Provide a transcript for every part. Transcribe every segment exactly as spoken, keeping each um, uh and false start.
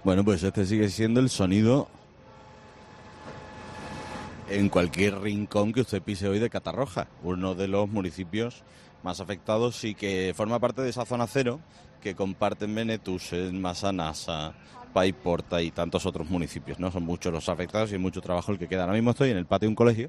Bueno, pues este sigue siendo el sonido en cualquier rincón que usted pise hoy de Catarroja, uno de los municipios más afectados y que forma parte de esa zona cero que comparten Benetús, Massanassa, Paiporta y tantos otros municipios, ¿no? Son muchos los afectados y mucho trabajo el que queda. Ahora mismo estoy en el patio de un colegio.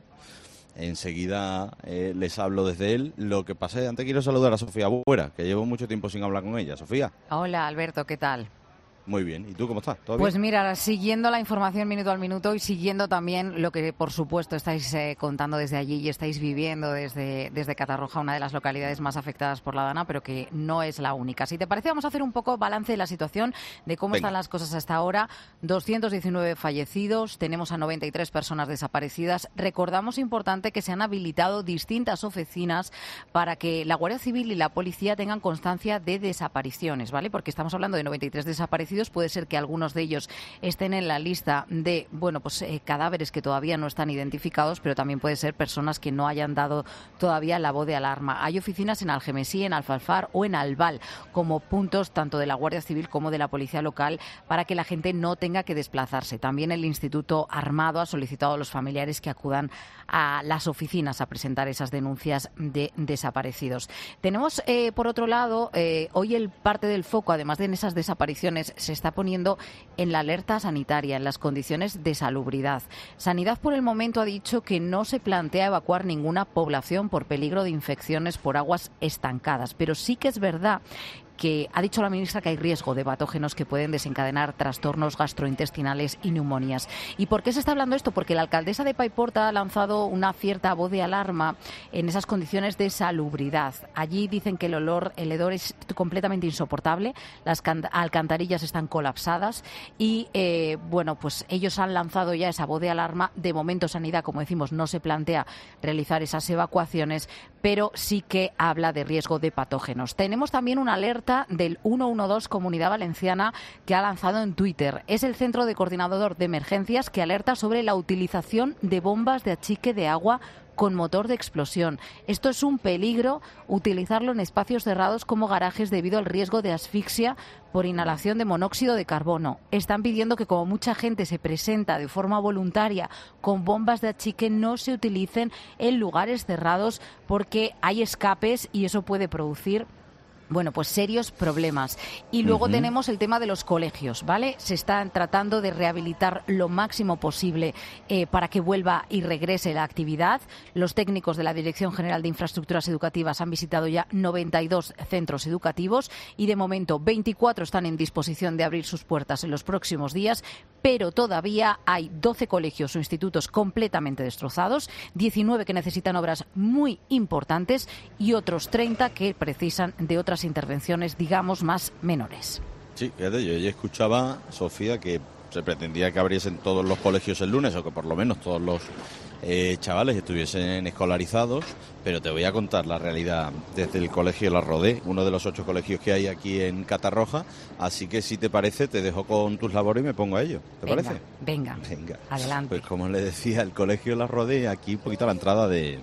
Enseguida eh, les hablo desde él. Lo que pasa es que antes quiero saludar a Sofía Buera, que llevo mucho tiempo sin hablar con ella. Sofía. Hola, Alberto, ¿qué tal? Muy bien. ¿Y tú cómo estás? ¿Todo pues bien? mira, siguiendo la información minuto al minuto y siguiendo también lo que, por supuesto, estáis eh, contando desde allí y estáis viviendo desde, desde Catarroja, una de las localidades más afectadas por la Dana, pero que no es la única. Si te parece, vamos a hacer un poco balance de la situación, de cómo Venga. están las cosas hasta ahora. doscientos diecinueve fallecidos, tenemos a noventa y tres personas desaparecidas. Recordamos, importante, que se han habilitado distintas oficinas para que la Guardia Civil y la Policía tengan constancia de desapariciones, ¿vale? Porque estamos hablando de noventa y tres desaparecidos. Puede ser que algunos de ellos estén en la lista de, bueno, pues eh, cadáveres que todavía no están identificados, pero también puede ser personas que no hayan dado todavía la voz de alarma. Hay oficinas en Algemesí, en Alfalfar o en Albal como puntos tanto de la Guardia Civil como de la Policía Local para que la gente no tenga que desplazarse. También el Instituto Armado ha solicitado a los familiares que acudan a las oficinas a presentar esas denuncias de desaparecidos. Tenemos, eh, por otro lado, eh, hoy el parte del foco, además de en esas desapariciones, se está poniendo en la alerta sanitaria, en las condiciones de salubridad. Sanidad, por el momento, ha dicho que no se plantea evacuar ninguna población por peligro de infecciones por aguas estancadas, pero sí que es verdad que ha dicho la ministra que hay riesgo de patógenos que pueden desencadenar trastornos gastrointestinales y neumonías. ¿Y por qué se está hablando esto? Porque la alcaldesa de Paiporta ha lanzado una cierta voz de alarma en esas condiciones de salubridad. Allí dicen que el olor, el hedor es completamente insoportable, las alcantarillas están colapsadas y, eh, bueno, pues ellos han lanzado ya esa voz de alarma. De momento, Sanidad, como decimos, no se plantea realizar esas evacuaciones, pero sí que habla de riesgo de patógenos. Tenemos también una alerta del ciento doce Comunidad Valenciana que ha lanzado en Twitter. Es el Centro de Coordinador de Emergencias que alerta sobre la utilización de bombas de achique de agua con motor de explosión. Esto es un peligro, utilizarlo en espacios cerrados como garajes debido al riesgo de asfixia por inhalación de monóxido de carbono. Están pidiendo que, como mucha gente se presenta de forma voluntaria con bombas de achique, no se utilicen en lugares cerrados porque hay escapes y eso puede producir, bueno, pues serios problemas. Y luego uh-huh. tenemos el tema de los colegios, ¿vale? Se están tratando de rehabilitar lo máximo posible eh, para que vuelva y regrese la actividad. Los técnicos de la Dirección General de Infraestructuras Educativas han visitado ya noventa y dos centros educativos y de momento veinticuatro están en disposición de abrir sus puertas en los próximos días, pero todavía hay doce colegios o institutos completamente destrozados, diecinueve que necesitan obras muy importantes y otros treinta que precisan de otras intervenciones, digamos, más menores. Sí, fíjate, yo ya escuchaba, Sofía, que se pretendía que abriesen todos los colegios el lunes o que por lo menos todos los eh, chavales estuviesen escolarizados, pero te voy a contar la realidad desde el colegio La Rodé, uno de los ocho colegios que hay aquí en Catarroja, así que si te parece te dejo con tus labores y me pongo a ello, ¿te venga, parece? Venga, venga, adelante. Pues como le decía, el colegio La Rodé, aquí un poquito a la entrada de,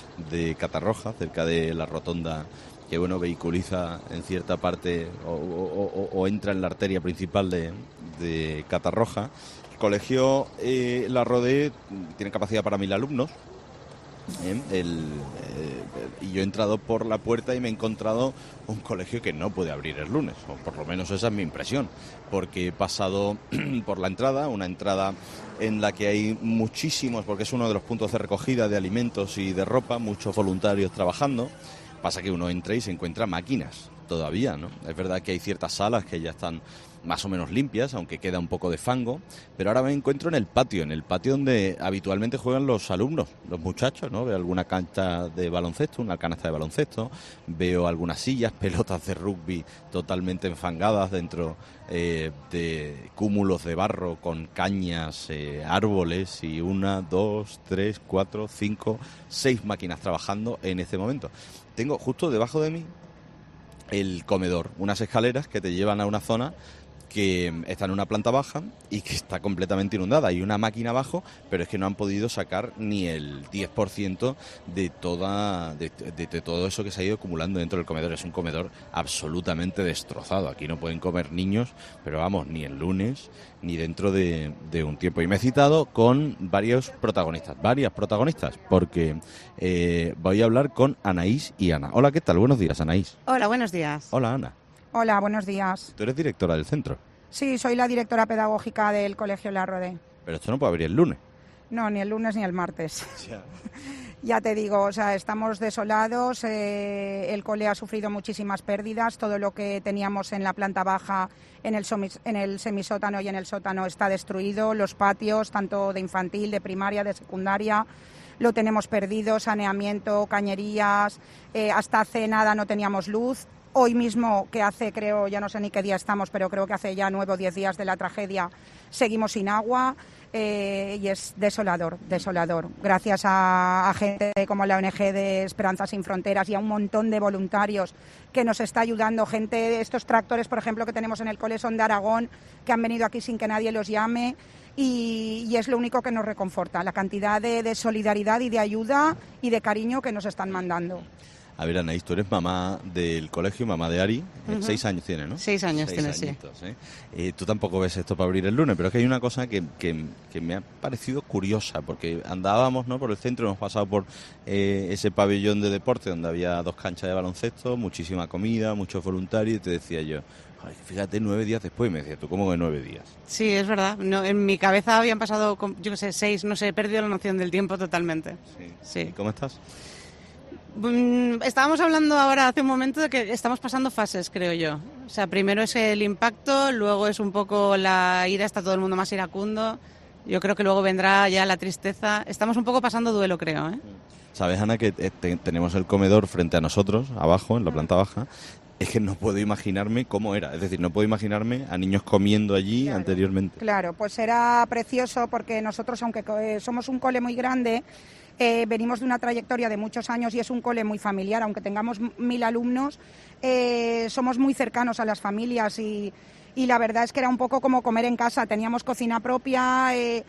de Catarroja, cerca de la rotonda que bueno vehiculiza en cierta parte o, o, o, o entra en la arteria principal de, de Catarroja. El colegio eh, La Rodé tiene capacidad para mil alumnos. ¿eh? El, eh, y yo he entrado por la puerta y me he encontrado un colegio que no puede abrir el lunes, o por lo menos esa es mi impresión, porque he pasado por la entrada, una entrada en la que hay muchísimos, porque es uno de los puntos de recogida de alimentos y de ropa, muchos voluntarios trabajando. Pasa que uno entra y se encuentra máquinas todavía, ¿no? Es verdad que hay ciertas salas que ya están más o menos limpias, aunque queda un poco de fango, pero ahora me encuentro en el patio, en el patio donde habitualmente juegan los alumnos, los muchachos, ¿no? Veo alguna cancha de baloncesto, una canasta de baloncesto, veo algunas sillas, pelotas de rugby totalmente enfangadas dentro eh, de cúmulos de barro con cañas, eh, árboles y una, dos, tres, cuatro, cinco, seis máquinas trabajando en este momento. Tengo justo debajo de mí el comedor, unas escaleras que te llevan a una zona que está en una planta baja y que está completamente inundada. Hay una máquina abajo, pero es que no han podido sacar ni el diez por ciento de, toda, de, de, de todo eso que se ha ido acumulando dentro del comedor. Es un comedor absolutamente destrozado. Aquí no pueden comer niños, pero vamos, ni el lunes, ni dentro de, de un tiempo. Y me he citado con varios protagonistas, varias protagonistas, porque eh, voy a hablar con Anaís y Ana. Hola, ¿qué tal? Buenos días, Anaís. Hola, buenos días. Hola, Ana. Hola, buenos días. Tú eres directora del centro. Sí, soy la directora pedagógica del Colegio La Rodé. Pero esto no puede abrir el lunes. No, ni el lunes ni el martes. Ya, Ya te digo, o sea, estamos desolados, eh, el cole ha sufrido muchísimas pérdidas, todo lo que teníamos en la planta baja, en el, somis, en el semisótano y en el sótano está destruido, los patios, tanto de infantil, de primaria, de secundaria, lo tenemos perdido, saneamiento, cañerías, eh, hasta hace nada no teníamos luz. Hoy mismo, que hace, creo, ya no sé ni qué día estamos, pero creo que hace ya nueve o diez días de la tragedia, seguimos sin agua eh, y es desolador, desolador. Gracias a, a gente como la O N G de Esperanza Sin Fronteras y a un montón de voluntarios que nos está ayudando, gente de estos tractores, por ejemplo, que tenemos en el cole son de Aragón, que han venido aquí sin que nadie los llame. Y, y es lo único que nos reconforta, la cantidad de, de solidaridad y de ayuda y de cariño que nos están mandando. A ver, Anaís, tú eres mamá del colegio, mamá de Ari. Uh-huh. Seis años tiene, ¿no? Seis años Seis tiene, sí. añitos, ¿eh? Eh, tú tampoco ves esto para abrir el lunes, pero es que hay una cosa que, que, que me ha parecido curiosa, porque andábamos, ¿no?, por el centro, hemos pasado por eh, ese pabellón de deporte donde había dos canchas de baloncesto, muchísima comida, muchos voluntarios, y te decía yo, ay, fíjate, nueve días después, y me decía, ¿tú cómo que nueve días? Sí, es verdad. No, en mi cabeza habían pasado, yo qué sé, seis, no sé, he perdido la noción del tiempo totalmente. Sí. Sí. ¿Y cómo estás? Estábamos hablando ahora hace un momento de que estamos pasando fases, creo yo. O sea, primero es el impacto, luego es un poco la ira, está todo el mundo más iracundo. Yo creo que luego vendrá ya la tristeza. Estamos un poco pasando duelo, creo, ¿eh? Sabes, Ana, que te, tenemos el comedor frente a nosotros, abajo, en la planta baja. Es que no puedo imaginarme cómo era. Es decir, no puedo imaginarme a niños comiendo allí Claro, anteriormente. Claro, pues era precioso porque nosotros, aunque eh, somos un cole muy grande, eh, venimos de una trayectoria de muchos años y es un cole muy familiar, aunque tengamos mil alumnos, eh, somos muy cercanos a las familias y, y la verdad es que era un poco como comer en casa. Teníamos cocina propia eh,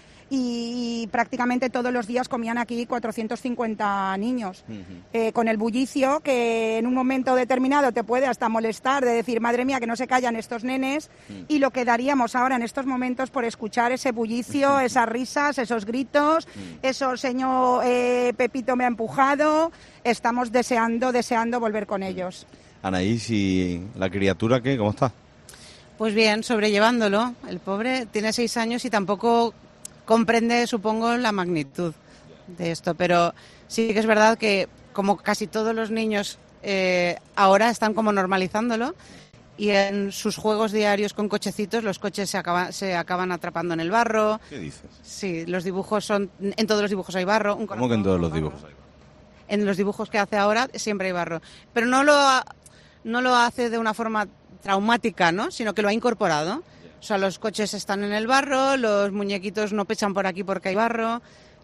y, y prácticamente todos los días comían aquí cuatrocientos cincuenta niños, uh-huh. eh, con el bullicio que en un momento determinado te puede hasta molestar de decir, madre mía, que no se callan estos nenes, uh-huh. y lo que daríamos ahora en estos momentos por escuchar ese bullicio, uh-huh. esas risas, esos gritos, uh-huh. eso, señor eh, Pepito me ha empujado, estamos deseando, deseando volver con ellos. Anaís, ¿y la criatura qué? ¿Cómo está? Pues bien, sobrellevándolo. El pobre tiene seis años y tampoco comprende, supongo, la magnitud de esto. Pero sí que es verdad que, como casi todos los niños, eh, ahora están como normalizándolo. Y en sus juegos diarios con cochecitos, los coches se acaban, se acaban atrapando en el barro. ¿Qué dices? Sí, los dibujos son... En todos los dibujos hay barro. Un ¿Cómo que en todos los dibujos hay barro? En los dibujos que hace ahora siempre hay barro. Pero no lo, ha, no lo hace de una forma traumática, ¿no?, sino que lo ha incorporado. O sea, los coches están en el barro, los muñequitos no pechan por aquí porque hay barro,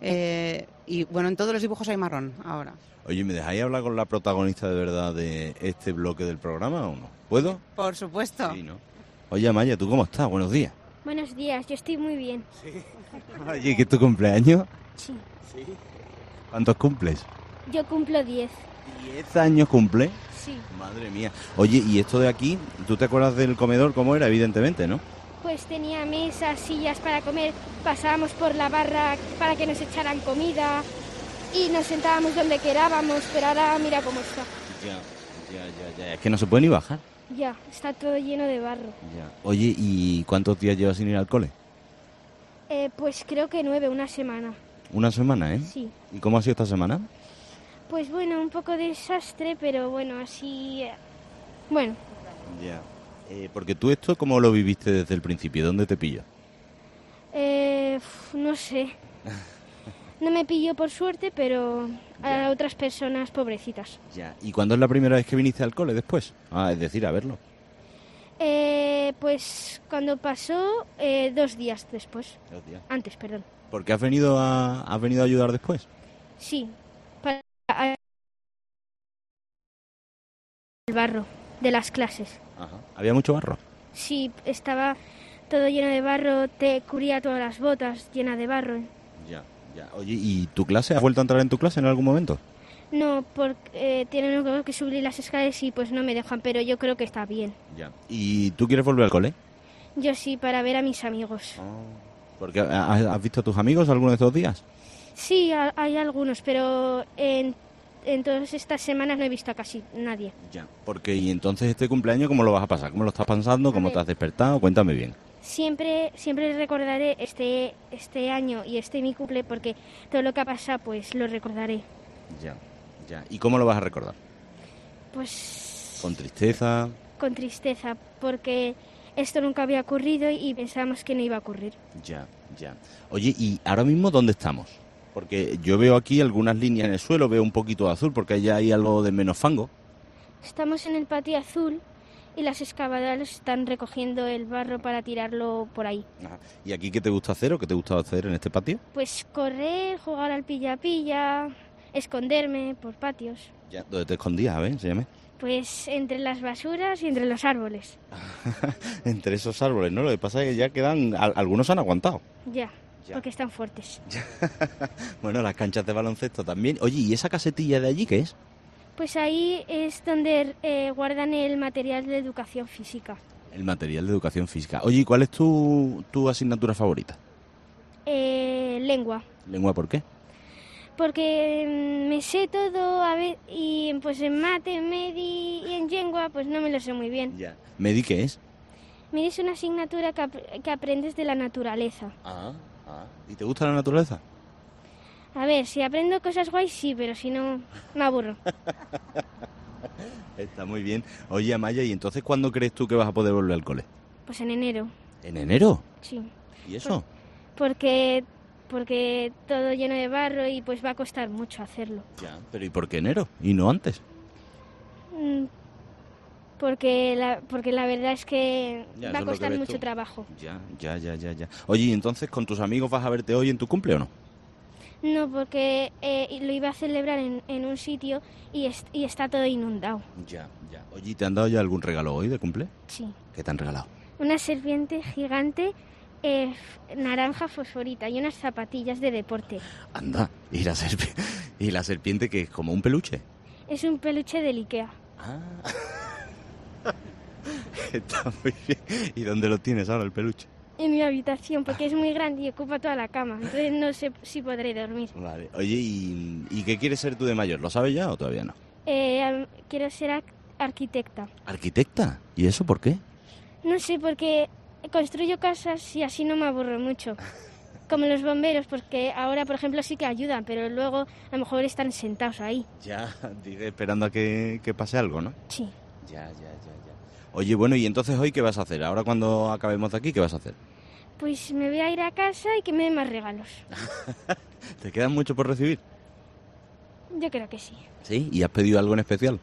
eh, y bueno, en todos los dibujos hay marrón ahora. Oye, ¿me dejáis hablar con la protagonista de verdad de este bloque del programa o no? ¿Puedo? Por supuesto. Sí, ¿no? Oye, Amaya, ¿tú cómo estás? Buenos días. Buenos días, yo estoy muy bien. Sí. Oye, ¿qué es tu cumpleaños? Sí. Sí. ¿Cuántos cumples? Yo cumplo diez. ¿Diez años cumple? Sí. Madre mía. Oye, ¿y esto de aquí? ¿Tú te acuerdas del comedor cómo era? Evidentemente, ¿no? Pues tenía mesas, sillas para comer, pasábamos por la barra para que nos echaran comida y nos sentábamos donde querábamos, pero ahora mira cómo está. Ya, ya, ya, ya. Es que no se puede ni bajar. Ya, está todo lleno de barro. Ya. Oye, ¿y cuántos días llevas sin ir al cole? Eh, pues creo que nueve, una semana. ¿Una semana, eh? Sí. ¿Y cómo ha sido esta semana? Pues bueno, un poco de desastre, pero bueno, así... Bueno. Ya. Eh, porque tú esto, ¿cómo lo viviste desde el principio? ¿Dónde te pilló? Eh, no sé. No me pilló por suerte, pero ya. A otras personas pobrecitas. Ya. ¿Y cuándo es la primera vez que viniste al cole después? Ah, es decir, a verlo. Eh, pues cuando pasó, eh, dos días después. Dos días. Antes, perdón. ¿Por qué has venido a, has venido a ayudar después? Sí. Para el barro de las clases. Ajá. ¿Había mucho barro? Sí, estaba todo lleno de barro, te cubría todas las botas llenas de barro. Ya, ya. Oye, ¿y tu clase? ¿Has vuelto a entrar en tu clase en algún momento? No, porque eh, tienen que subir las escaleras y pues no me dejan, pero yo creo que está bien. Ya. ¿Y tú quieres volver al cole? Yo sí, para ver a mis amigos. Oh. ¿Porque has, has visto a tus amigos alguno de estos días? Sí, a, hay algunos, pero en, en todas estas semanas no he visto a casi nadie. Ya. Porque, ¿y entonces este cumpleaños cómo lo vas a pasar? ¿Cómo lo estás pensando? ¿Cómo te has despertado? Cuéntame bien. Siempre siempre recordaré este este año y este mi cumple porque todo lo que ha pasado pues lo recordaré. Ya, ya. ¿Y cómo lo vas a recordar? Pues... ¿Con tristeza? Con tristeza, porque esto nunca había ocurrido y pensábamos que no iba a ocurrir. Ya, ya. Oye, ¿y ahora mismo dónde estamos? Porque yo veo aquí algunas líneas en el suelo, veo un poquito de azul, porque allá hay algo de menos fango. Estamos en el patio azul y las excavadoras están recogiendo el barro para tirarlo por ahí. Ajá. ¿Y aquí qué te gusta hacer o qué te gusta hacer en este patio? Pues correr, jugar al pilla-pilla, esconderme por patios. Ya, ¿dónde te escondías? A ver, enséñame. Pues entre las basuras y entre los árboles. Entre esos árboles, ¿no? Lo que pasa es que ya quedan... Algunos han aguantado. Ya, ya. Porque están fuertes. Bueno, las canchas de baloncesto también. Oye, ¿y esa casetilla de allí qué es? Pues ahí es donde eh, guardan el material de educación física. El material de educación física. Oye, ¿y cuál es tu, tu asignatura favorita? Eh, lengua. ¿Lengua por qué? Porque me sé todo a ver, y pues en mate, en medi y en lengua pues no me lo sé muy bien. Ya. ¿Medi qué es? Medi es una asignatura que, ap- que aprendes de la naturaleza. Ah, ah. ¿Y te gusta la naturaleza? A ver, si aprendo cosas guays sí, pero si no, me aburro. Está muy bien. Oye, Amaya, ¿y entonces cuándo crees tú que vas a poder volver al cole? Pues en enero. ¿En enero? Sí. ¿Y eso? Porque porque todo lleno de barro y pues va a costar mucho hacerlo. Ya, pero ¿y por qué enero? ¿Y no antes? Mm, Porque la, porque la verdad es que Ya, va a eso es lo que costar ves mucho tú. trabajo. Ya, ya, ya, ya, ya. Oye, ¿y entonces con tus amigos vas a verte hoy en tu cumple o no? No, porque eh, lo iba a celebrar en, en un sitio y, es, y está todo inundado. Ya, ya. Oye, ¿y te han dado ya algún regalo hoy de cumple? Sí. ¿Qué te han regalado? Una serpiente gigante eh, naranja fosforita y unas zapatillas de deporte. Anda, ¿y la, serpi- ¿y la serpiente que es como un peluche? Es un peluche del Ikea. Ah. Está muy bien. ¿Y dónde lo tienes ahora el peluche? En mi habitación, porque es muy grande y ocupa toda la cama. Entonces no sé si podré dormir. Vale. Oye, ¿y, ¿y qué quieres ser tú de mayor? ¿Lo sabes ya o todavía no? Eh, quiero ser ar- arquitecta. ¿Arquitecta? ¿Y eso por qué? No sé, porque construyo casas y así no me aburro mucho. Como los bomberos, porque ahora, por ejemplo, sí que ayudan, pero luego a lo mejor están sentados ahí. Ya, dije, esperando a que, que pase algo, ¿no? Sí. Ya, ya, ya, ya. Oye, bueno, ¿y entonces hoy qué vas a hacer? Ahora cuando acabemos de aquí, ¿qué vas a hacer? Pues me voy a ir a casa y que me den más regalos. ¿Te quedan mucho por recibir? Yo creo que sí. ¿Sí? ¿Y has pedido algo en especial?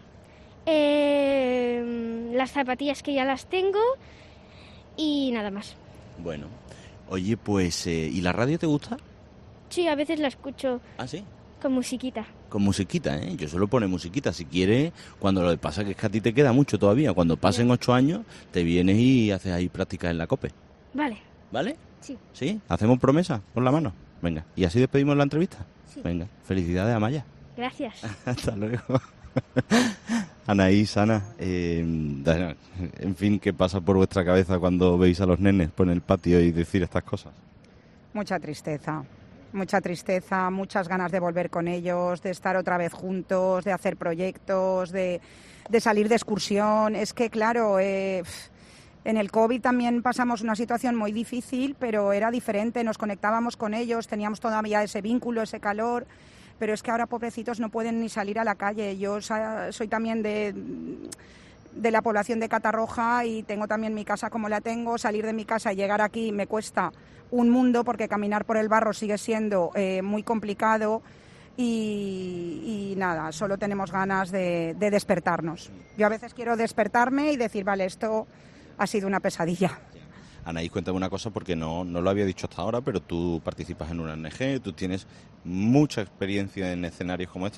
Eh, las zapatillas que ya las tengo y nada más. Bueno. Oye, pues, eh, ¿y la radio te gusta? Sí, a veces la escucho ¿Ah, sí? con musiquita. Con musiquita, ¿eh? Yo suelo poner musiquita. Si quieres, cuando lo que pasa que es que a ti te queda mucho todavía. Cuando pasen ocho años, te vienes y haces ahí prácticas en la COPE. Vale. ¿Vale? Sí. ¿Sí? ¿Hacemos promesa? Con la mano. Venga. ¿Y así despedimos la entrevista? Sí. Venga. Felicidades, Amaya. Gracias. Hasta luego. Anaís, Ana, eh, en fin, ¿qué pasa por vuestra cabeza cuando veis a los nenes por el patio y decir estas cosas? Mucha tristeza, mucha tristeza, muchas ganas de volver con ellos, de estar otra vez juntos, de hacer proyectos, de, de salir de excursión. Es que, claro, eh, en el COVID también pasamos una situación muy difícil, pero era diferente, nos conectábamos con ellos, teníamos todavía ese vínculo, ese calor. Pero es que ahora, pobrecitos, no pueden ni salir a la calle. Yo soy también de, de la población de Catarroja y tengo también mi casa como la tengo. Salir de mi casa y llegar aquí me cuesta un mundo porque caminar por el barro sigue siendo eh, muy complicado y, y nada, solo tenemos ganas de, de despertarnos. Yo a veces quiero despertarme y decir, vale, esto ha sido una pesadilla. Anaís, cuéntame una cosa porque no, no lo había dicho hasta ahora, pero tú participas en una O N Ge, tú tienes mucha experiencia en escenarios como estos.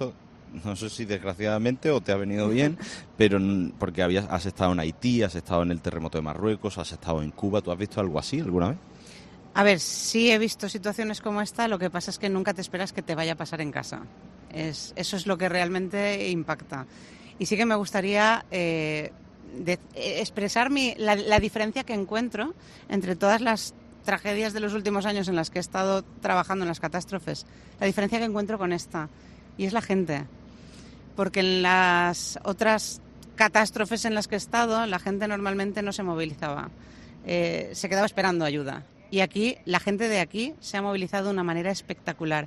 no sé si desgraciadamente o te ha venido bien, pero porque habías, has estado en Haití, has estado en el terremoto de Marruecos, has estado en Cuba, ¿tú has visto algo así alguna vez? A ver, sí he visto situaciones como esta, lo que pasa es que nunca te esperas que te vaya a pasar en casa. Es, eso es lo que realmente impacta. Y sí que me gustaría eh, de, eh, expresar mi, la, la diferencia que encuentro entre todas las tragedias de los últimos años en las que he estado trabajando en las catástrofes, la diferencia que encuentro con esta, y es la gente. Porque en las otras catástrofes en las que he estado, la gente normalmente no se movilizaba, eh, se quedaba esperando ayuda. Y aquí, la gente de aquí se ha movilizado de una manera espectacular.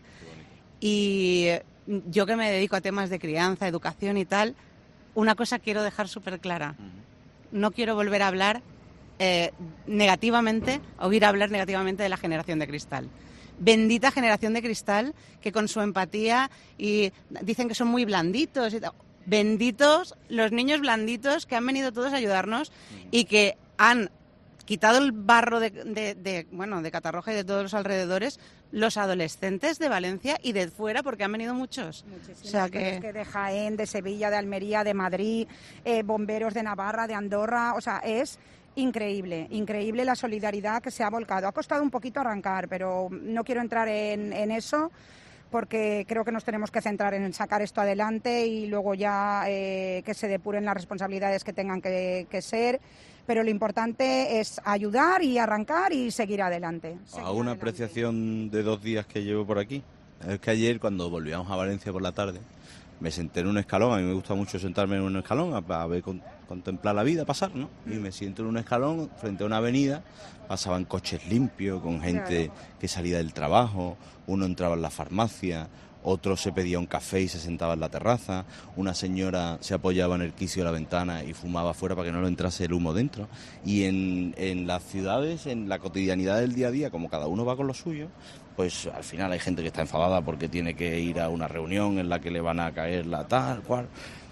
Y yo que me dedico a temas de crianza, educación y tal, una cosa quiero dejar súper clara. No quiero volver a hablar eh, negativamente, oír hablar negativamente de la generación de cristal. Bendita generación de cristal, que con su empatía, y dicen que son muy blanditos. Y tal. Benditos los niños blanditos que han venido todos a ayudarnos y que han quitado el barro de, de, de, bueno, de Catarroja y de todos los alrededores, los adolescentes de Valencia y de fuera, porque han venido muchos. O sea que... que de Jaén, de Sevilla, de Almería, de Madrid, eh, bomberos de Navarra, de Andorra, o sea, es increíble, increíble la solidaridad que se ha volcado. Ha costado un poquito arrancar, pero no quiero entrar en, en eso, porque creo que nos tenemos que centrar en sacar esto adelante y luego ya eh, que se depuren las responsabilidades que tengan que, que ser. Pero lo importante es ayudar y arrancar y seguir adelante. Seguir ¿A una adelante. apreciación de dos días que llevo por aquí? Es que ayer, cuando volvíamos a Valencia por la tarde, me senté en un escalón. A mí me gusta mucho sentarme en un escalón a, a ver, con, contemplar la vida pasar, ¿no? Y me siento en un escalón frente a una avenida, pasaban coches limpios con gente Claro. que salía del trabajo, uno entraba en la farmacia, otro se pedía un café y se sentaba en la terraza, una señora se apoyaba en el quicio de la ventana y fumaba afuera para que no le entrase el humo dentro. Y en, en las ciudades, en la cotidianidad del día a día, como cada uno va con lo suyo, pues al final hay gente que está enfadada porque tiene que ir a una reunión en la que le van a caer la tal, cual.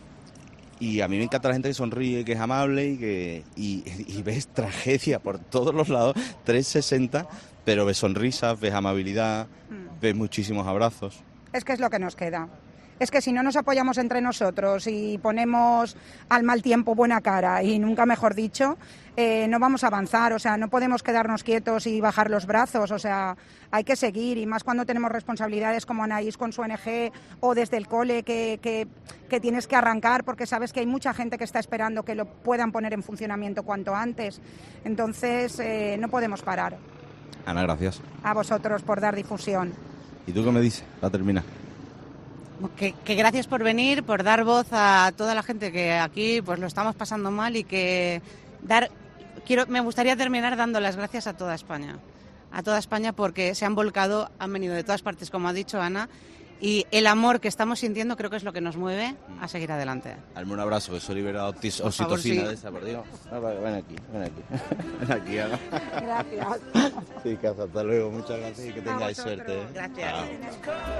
Y a mí me encanta la gente que sonríe, que es amable y que y, y ves tragedia por todos los lados, trescientos sesenta, pero ves sonrisas, ves amabilidad, ves muchísimos abrazos. Es que es lo que nos queda. Es que si no nos apoyamos entre nosotros y ponemos al mal tiempo buena cara, y nunca mejor dicho, eh, no vamos a avanzar. O sea, no podemos quedarnos quietos y bajar los brazos. O sea, hay que seguir, y más cuando tenemos responsabilidades como Anaís con su O N Ge o desde el cole, que, que, que tienes que arrancar porque sabes que hay mucha gente que está esperando que lo puedan poner en funcionamiento cuanto antes. Entonces, eh, no podemos parar. Ana, gracias. A vosotros por dar difusión. ¿Y tú qué me dices? Para terminar. Que, que gracias por venir, por dar voz a toda la gente que aquí pues lo estamos pasando mal, y que dar quiero me gustaría terminar dando las gracias a toda España, a toda España porque se han volcado, han venido de todas partes, como ha dicho Ana, y el amor que estamos sintiendo creo que es lo que nos mueve a seguir adelante. Hazme un abrazo, que soy liberado oxitocina Por favor, sí. de esa, por Dios. Ven aquí, ven aquí. Ven aquí, Ana. Gracias. Sí, casa, hasta luego, muchas gracias y que tengáis vosotros. suerte. ¿eh? Gracias. Chao.